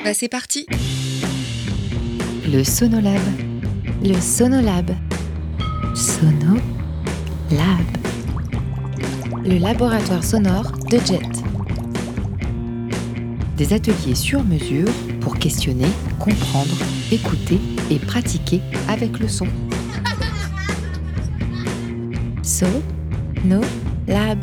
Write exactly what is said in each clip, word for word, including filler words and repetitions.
Bah c'est parti. Le Sonolab. Le Sonolab. Sonolab. Le laboratoire sonore de Jet. Des ateliers sur mesure pour questionner, comprendre, écouter et pratiquer avec le son. Sonolab.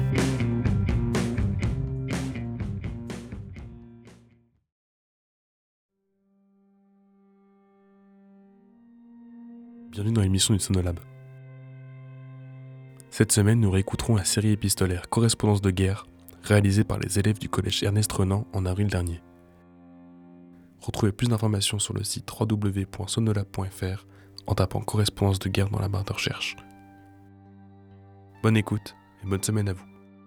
Bienvenue dans l'émission du Sonolab. Cette semaine, nous réécouterons la série épistolaire Correspondance de guerre, réalisée par les élèves du collège Ernest Renan en avril dernier. Retrouvez plus d'informations sur le site w w w point sonolab point f r en tapant Correspondance de guerre dans la barre de recherche. Bonne écoute et bonne semaine à vous.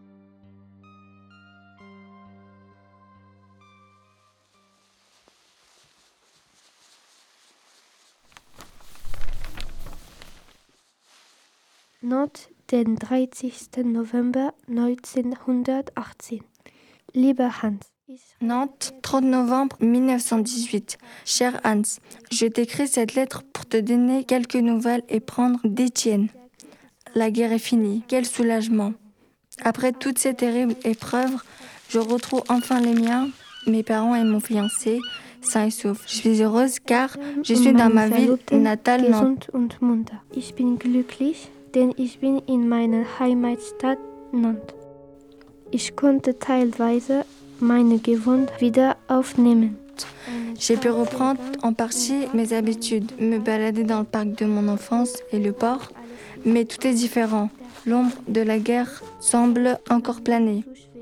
Nantes, den dreißigsten November neunzehnhundertachtzehn. Lieber Hans. Nantes, trente novembre mille neuf cent dix-huit. Cher Hans, je t'écris cette lettre pour te donner quelques nouvelles et prendre d'Étienne. La guerre est finie, quel soulagement. Après toutes ces terribles épreuves, je retrouve enfin les miens, mes parents et mon fiancé, sains et saufs. Je suis heureuse car je suis dans ma ville natale Nantes. Und munter. Ich bin glücklich, denn ich bin in meiner Heimatstadt Nantes. Ich konnte teilweise meine Gewohnheit wieder aufnehmen. J'ai pu reprendre en partie mes habitudes, me balader dans le parc de mon enfance et le port, mais tout est différent. L'ombre de la guerre semble encore planer.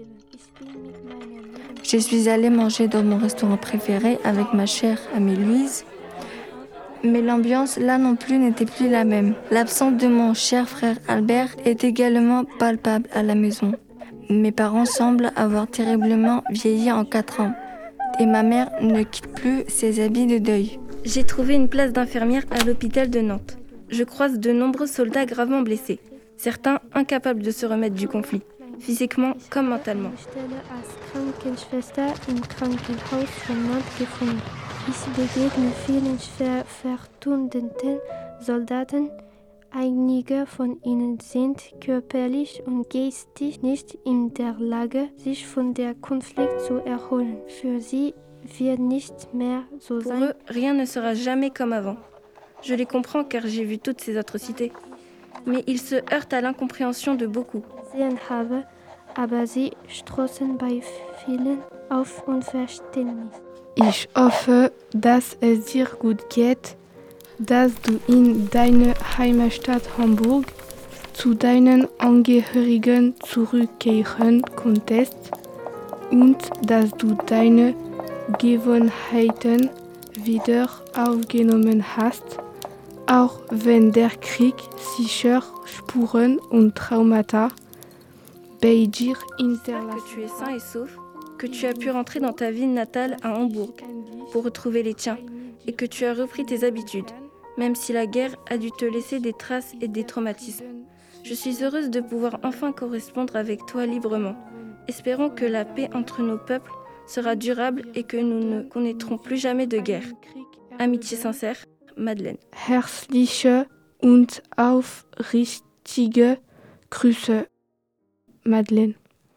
Je suis allée manger dans mon restaurant préféré avec ma chère amie Louise, mais l'ambiance là non plus n'était plus la même. L'absence de mon cher frère Albert est également palpable à la maison. Mes parents semblent avoir terriblement vieilli en quatre ans et ma mère ne quitte plus ses habits de deuil. J'ai trouvé une place d'infirmière à l'hôpital de Nantes. Je croise de nombreux soldats gravement blessés, certains incapables de se remettre du conflit, physiquement comme mentalement. Ich stelle als Krankenschwester im Krankenhaus von Nantes gefunden. Ich begegne vielen schwer verwundeten Soldaten. Einige von ihnen sind körperlich und geistig nicht in der Lage, sich von der Konflikt zu erholen. Für sie wird nicht mehr so Pour sein. eux, rien ne sera jamais comme avant. Je les comprends car j'ai vu toutes ces atrocités. Mais ils se heurtent à l'incompréhension de beaucoup. Gesehen habe, aber sie stoßen bei vielen auf Unverständnis. Ich hoffe, dass es dir gut geht, dass du in deine Heimatstadt Hamburg zu deinen Angehörigen zurückkehren konntest und dass du deine Gewohnheiten wieder aufgenommen hast, auch wenn der Krieg sicher Spuren und Traumata bei dir hinterlassen Que tu es sain et sauf, que tu as pu rentrer dans ta ville natale à Hambourg pour retrouver les tiens et que tu as repris tes habitudes, même si la guerre a dû te laisser des traces et des traumatismes. Je suis heureuse de pouvoir enfin correspondre avec toi librement. Espérons que la paix entre nos peuples sera durable et que nous ne connaîtrons plus jamais de guerre. Amitié sincère, Madeleine. Herzliche und aufrichtige Grüße, Madeleine.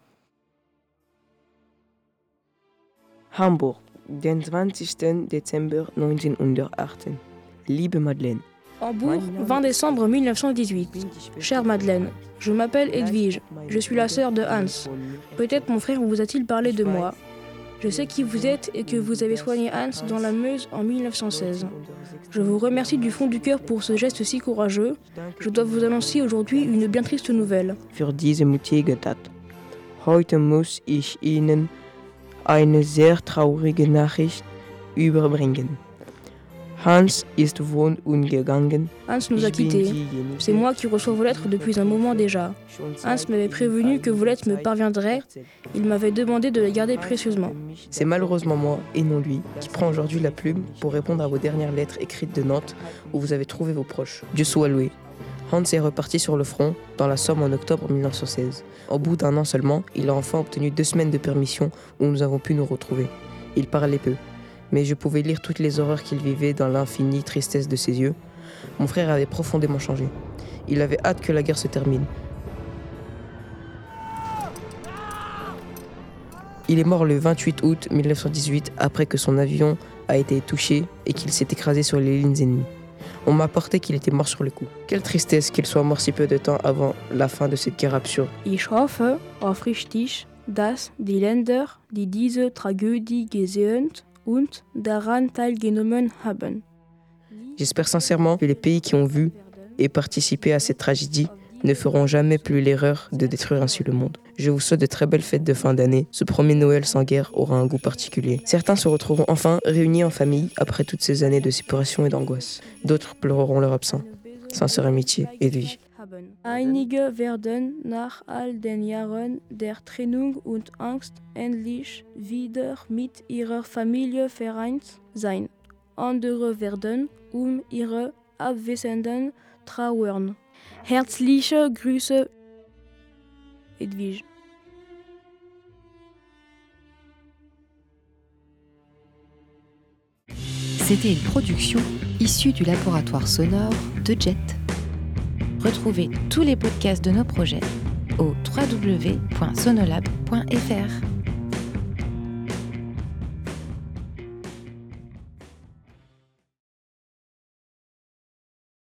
Hamburg, den zwanzigsten Dezember neunzehnhundertachtzehn. Liebe Madeleine. Hambourg, vingt décembre mille neuf cent dix-huit. Chère Madeleine, je m'appelle Edwige, je suis la sœur de Hans. Peut-être mon frère vous a-t-il parlé de moi. Je sais qui vous êtes et que vous avez soigné Hans dans la Meuse en mille neuf cent seize. Je vous remercie du fond du cœur pour ce geste si courageux. Je dois vous annoncer aujourd'hui une bien triste nouvelle. Für diese mutige Tat. Heute muss ich Ihnen eine sehr traurige Nachricht überbringen. Hans ist von uns gegangen. Hans nous a quittés. C'est moi qui reçois vos lettres depuis un moment déjà. Hans m'avait prévenu que vos lettres me parviendraient. Il m'avait demandé de les garder précieusement. C'est malheureusement moi, et non lui, qui prend aujourd'hui la plume pour répondre à vos dernières lettres écrites de Nantes où vous avez trouvé vos proches. Dieu soit loué. Hans est reparti sur le front, dans la Somme en octobre mille neuf cent seize. Au bout d'un an seulement, il a enfin obtenu deux semaines de permission où nous avons pu nous retrouver. Il parlait peu. mais je pouvais lire toutes les horreurs qu'il vivait dans l'infinie tristesse de ses yeux. Mon frère avait profondément changé. Il avait hâte que la guerre se termine. Il est mort le vingt-huit août mille neuf cent dix-huit après que son avion a été touché et qu'il s'est écrasé sur les lignes ennemies. On m'a apporté qu'il était mort sur le coup. Quelle tristesse qu'il soit mort si peu de temps avant la fin de cette guerre absurde. Ich hoffe aufrichtig, dass die Länder, die diese Tragödie gesehen und daran teilgenommen haben. J'espère sincèrement que les pays qui ont vu et participé à cette tragédie ne feront jamais plus l'erreur de détruire ainsi le monde. Je vous souhaite de très belles fêtes de fin d'année. Ce premier Noël sans guerre aura un goût particulier. Certains se retrouveront enfin réunis en famille après toutes ces années de séparation et d'angoisse. D'autres pleureront leur absent. Sincère amitié, Edwige. Einige werden nach all den Jahren der Trennung und Angst endlich wieder mit ihrer Familie vereint sein. Andere werden um ihre Abwesenden trauern. Herzliche Grüße, Edwige. C'était une production issue du laboratoire sonore de Jet. Retrouvez tous les podcasts de nos projets au w w w point sonolab point f r.